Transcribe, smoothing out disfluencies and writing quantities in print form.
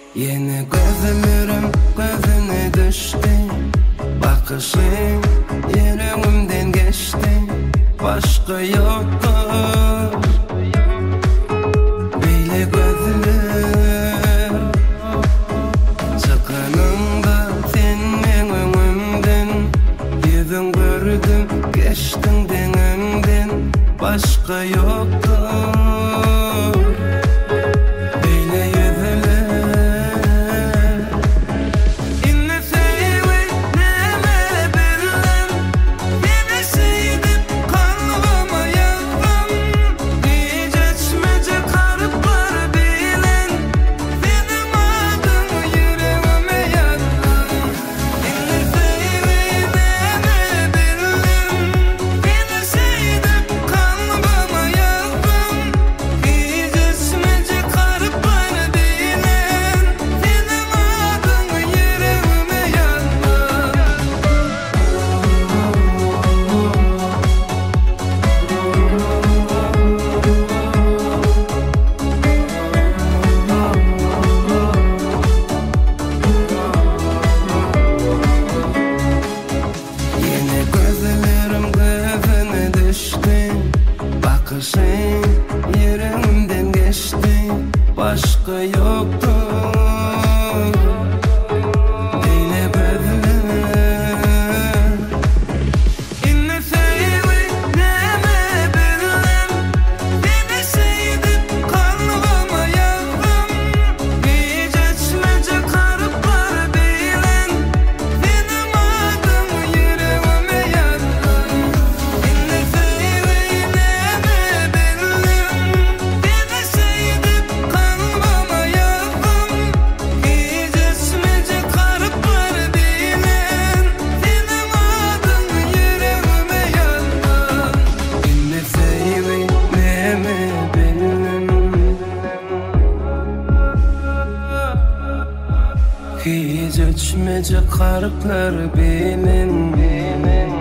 Yine gözüne düştü. Bakışın yüreğimden geçti. Başka yoktur böyle gözler. Çıkanımda senin önümden, yüzün gördüm geçtin denimden. Başka yoktur böyle yüzler. Bakışın yüreğimden geçti. Başka yoktur böyle gözler. İnneseydi neme bilmem, dinleseydim kalbime yazdım. Hiç içmece karıplar bilen, benim adım yüreğime yazdım. Hiç içmece karıplar benim.